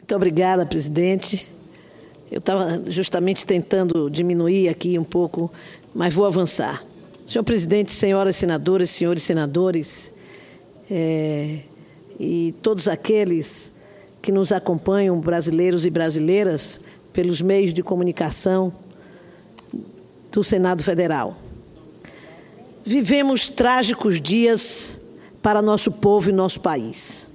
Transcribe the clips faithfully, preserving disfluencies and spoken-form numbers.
Muito obrigada, presidente. Eu estava justamente tentando diminuir aqui um pouco, mas vou avançar. Senhor presidente, senhoras senadoras, senhores senadores, é, e todos aqueles que nos acompanham, brasileiros e brasileiras, pelos meios de comunicação do Senado Federal. Vivemos trágicos dias para nosso povo e nosso país.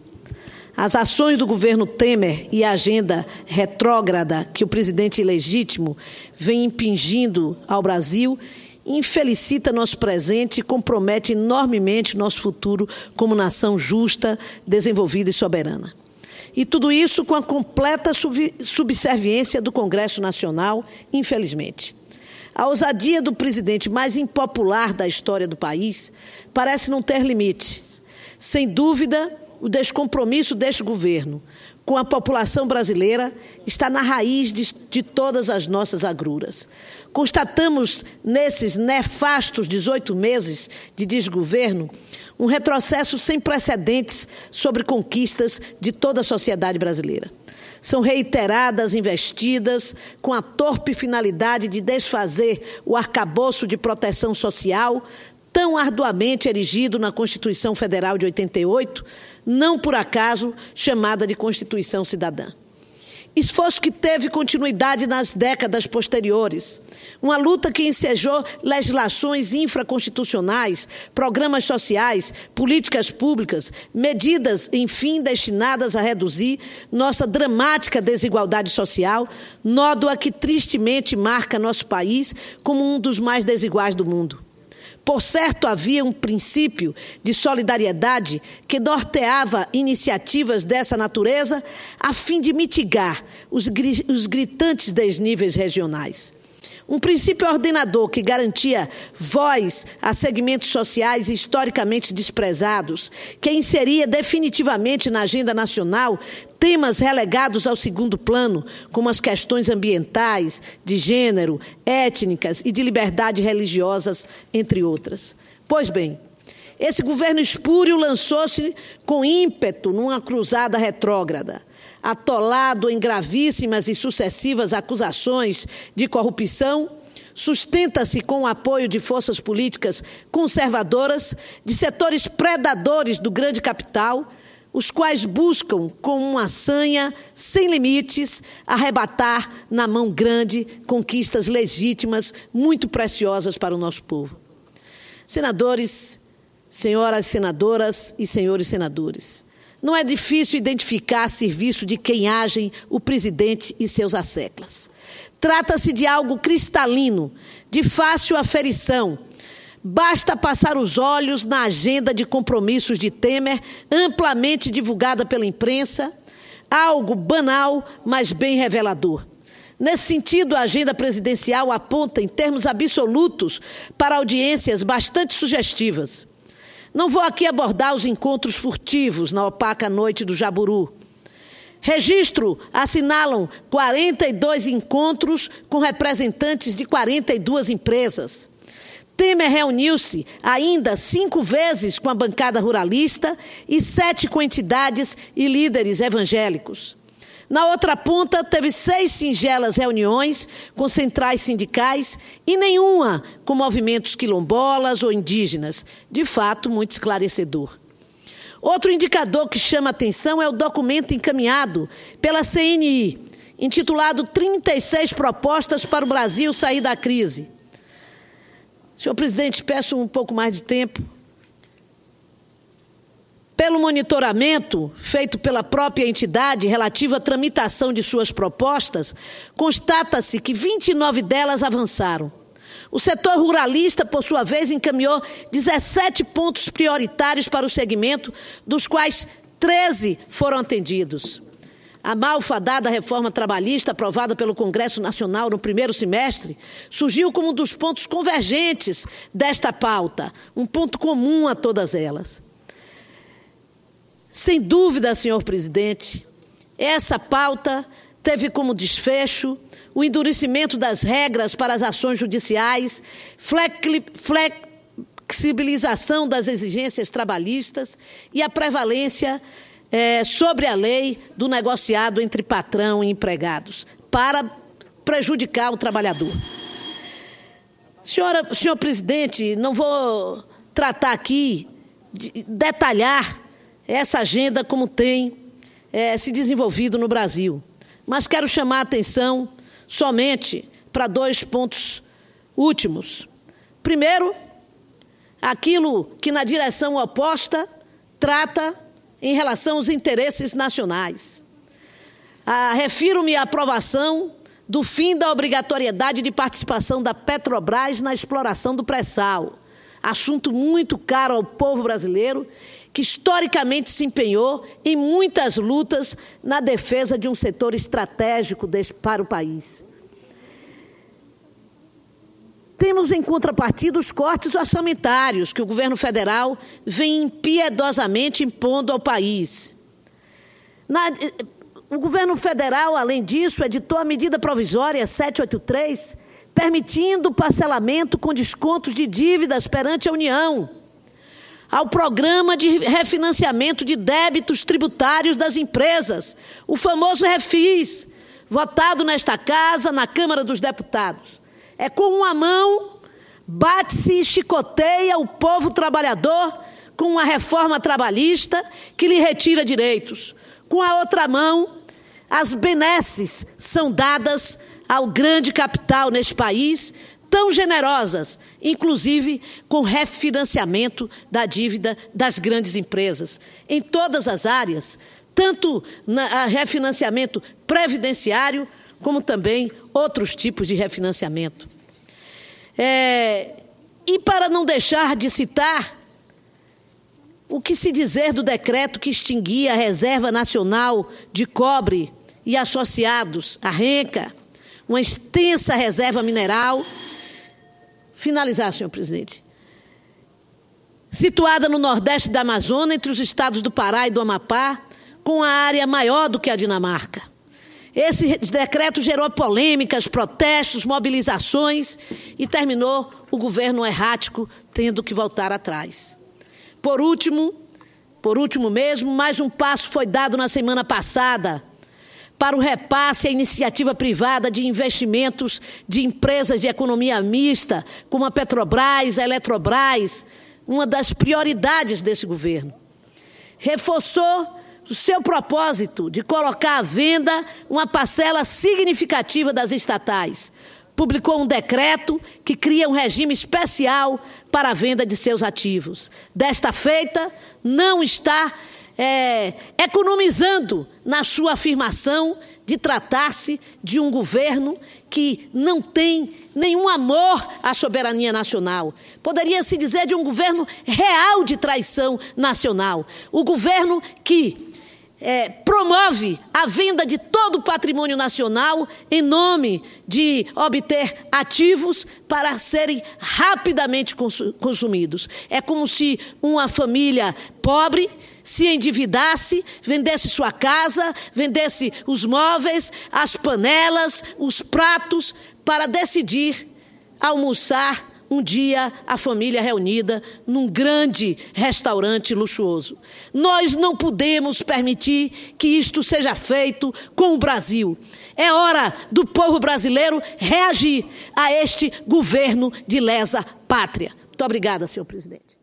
As ações do governo Temer e a agenda retrógrada que o presidente ilegítimo vem impingindo ao Brasil infelicita nosso presente e compromete enormemente nosso futuro como nação justa, desenvolvida e soberana. E tudo isso com a completa subserviência do Congresso Nacional, infelizmente. A ousadia do presidente mais impopular da história do país parece não ter limites. Sem dúvida, o descompromisso deste governo com a população brasileira está na raiz de, de todas as nossas agruras. Constatamos, nesses nefastos dezoito meses de desgoverno, um retrocesso sem precedentes sobre conquistas de toda a sociedade brasileira. São reiteradas investidas com a torpe finalidade de desfazer o arcabouço de proteção social tão arduamente erigido na Constituição Federal de oitenta e oito, não por acaso chamada de Constituição Cidadã. Esforço que teve continuidade nas décadas posteriores. Uma luta que ensejou legislações infraconstitucionais, programas sociais, políticas públicas, medidas, enfim, destinadas a reduzir nossa dramática desigualdade social, nódoa que tristemente marca nosso país como um dos mais desiguais do mundo. Por certo, havia um princípio de solidariedade que norteava iniciativas dessa natureza a fim de mitigar os, gri- os gritantes desníveis regionais. Um princípio ordenador que garantia voz a segmentos sociais historicamente desprezados, que inseria definitivamente na agenda nacional temas relegados ao segundo plano, como as questões ambientais, de gênero, étnicas e de liberdade religiosas, entre outras. Pois bem, esse governo espúrio lançou-se com ímpeto numa cruzada retrógrada, atolado em gravíssimas e sucessivas acusações de corrupção, sustenta-se com o apoio de forças políticas conservadoras, de setores predadores do grande capital, os quais buscam, com uma sanha sem limites, arrebatar na mão grande conquistas legítimas muito preciosas para o nosso povo. Senadores, senhoras senadoras e senhores senadores, não é difícil identificar a serviço de quem agem o presidente e seus asseclas. Trata-se de algo cristalino, de fácil aferição. Basta passar os olhos na agenda de compromissos de Temer, amplamente divulgada pela imprensa, algo banal, mas bem revelador. Nesse sentido, a agenda presidencial aponta, em termos absolutos, para audiências bastante sugestivas. Não vou aqui abordar os encontros furtivos na opaca noite do Jaburu. Registro assinalam quarenta e dois encontros com representantes de quarenta e duas empresas. Temer reuniu-se ainda cinco vezes com a bancada ruralista e sete com entidades e líderes evangélicos. Na outra ponta, teve seis singelas reuniões com centrais sindicais e nenhuma com movimentos quilombolas ou indígenas. De fato, muito esclarecedor. Outro indicador que chama atenção é o documento encaminhado pela C N I, intitulado trinta e seis propostas para o Brasil sair da crise. Senhor presidente, peço um pouco mais de tempo. Pelo monitoramento feito pela própria entidade relativo à tramitação de suas propostas, constata-se que vinte e nove delas avançaram. O setor ruralista, por sua vez, encaminhou dezessete pontos prioritários para o segmento, dos quais treze foram atendidos. A malfadada reforma trabalhista aprovada pelo Congresso Nacional no primeiro semestre surgiu como um dos pontos convergentes desta pauta, um ponto comum a todas elas. Sem dúvida, senhor presidente, essa pauta teve como desfecho o endurecimento das regras para as ações judiciais, flexibilização das exigências trabalhistas e a prevalência é, sobre a lei do negociado entre patrão e empregados, para prejudicar o trabalhador. Senhora, senhor presidente, não vou tratar aqui, de detalhar essa agenda como tem é, se desenvolvido no Brasil, mas quero chamar a atenção somente para dois pontos últimos. Primeiro, aquilo que na direção oposta trata em relação aos interesses nacionais. Ah, refiro-me à aprovação do fim da obrigatoriedade de participação da Petrobras na exploração do pré-sal, assunto muito caro ao povo brasileiro, que historicamente se empenhou em muitas lutas na defesa de um setor estratégico desse, para o país. Temos em contrapartida os cortes orçamentários que o governo federal vem impiedosamente impondo ao país. Na, o governo federal, além disso, editou a medida provisória setecentos e oitenta e três, permitindo o parcelamento com descontos de dívidas perante a União, ao programa de refinanciamento de débitos tributários das empresas, o famoso Refis, votado nesta Casa, na Câmara dos Deputados. É com uma mão, bate-se e chicoteia o povo trabalhador com uma reforma trabalhista que lhe retira direitos. Com a outra mão, as benesses são dadas ao grande capital neste país, tão generosas, inclusive com refinanciamento da dívida das grandes empresas, em todas as áreas, tanto no refinanciamento previdenciário, como também outros tipos de refinanciamento. É, e para não deixar de citar, o que se dizer do decreto que extinguia a Reserva Nacional de Cobre e Associados, a RENCA, uma extensa reserva mineral, finalizar, senhor presidente, situada no nordeste da Amazônia, entre os estados do Pará e do Amapá, com a área maior do que a Dinamarca. Esse decreto gerou polêmicas, protestos, mobilizações e terminou o governo errático tendo que voltar atrás. Por último, por último mesmo, mais um passo foi dado na semana passada para o repasse à iniciativa privada de investimentos de empresas de economia mista, como a Petrobras, a Eletrobras, uma das prioridades desse governo. Reforçou o seu propósito de colocar à venda uma parcela significativa das estatais. Publicou um decreto que cria um regime especial para a venda de seus ativos. Desta feita, não está é, economizando na sua afirmação de tratar-se de um governo que não tem nenhum amor à soberania nacional. Poderia-se dizer de um governo real de traição nacional. O governo que É, promove a venda de todo o patrimônio nacional em nome de obter ativos para serem rapidamente consumidos. É como se uma família pobre se endividasse, vendesse sua casa, vendesse os móveis, as panelas, os pratos, para decidir almoçar um dia a família reunida num grande restaurante luxuoso. Nós não podemos permitir que isto seja feito com o Brasil. É hora do povo brasileiro reagir a este governo de lesa pátria. Muito obrigada, senhor presidente.